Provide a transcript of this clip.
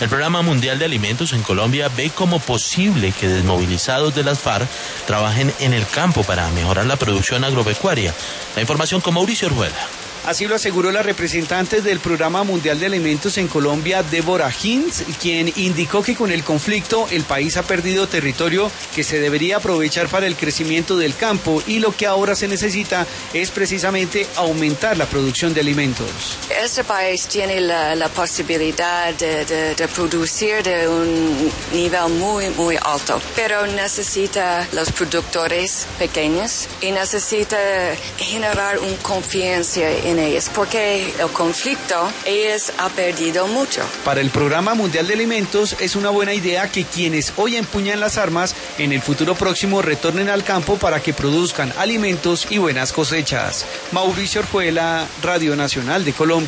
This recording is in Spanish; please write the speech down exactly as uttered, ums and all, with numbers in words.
El Programa Mundial de Alimentos en Colombia ve como posible que desmovilizados de las FARC trabajen en el campo para mejorar la producción agropecuaria. La información con Mauricio Orjuela. Así lo aseguró la representante del Programa Mundial de Alimentos en Colombia, Deborah Hintz, quien indicó que con el conflicto el país ha perdido territorio que se debería aprovechar para el crecimiento del campo y lo que ahora se necesita es precisamente aumentar la producción de alimentos. Este país tiene la, la posibilidad de, de, de producir de un nivel muy, muy alto, pero necesita los productores pequeños y necesita generar una confianza en ellos, porque el conflicto ellos han perdido mucho. Para el Programa Mundial de Alimentos es una buena idea que quienes hoy empuñan las armas en el futuro próximo retornen al campo para que produzcan alimentos y buenas cosechas. Mauricio Orjuela, Radio Nacional de Colombia.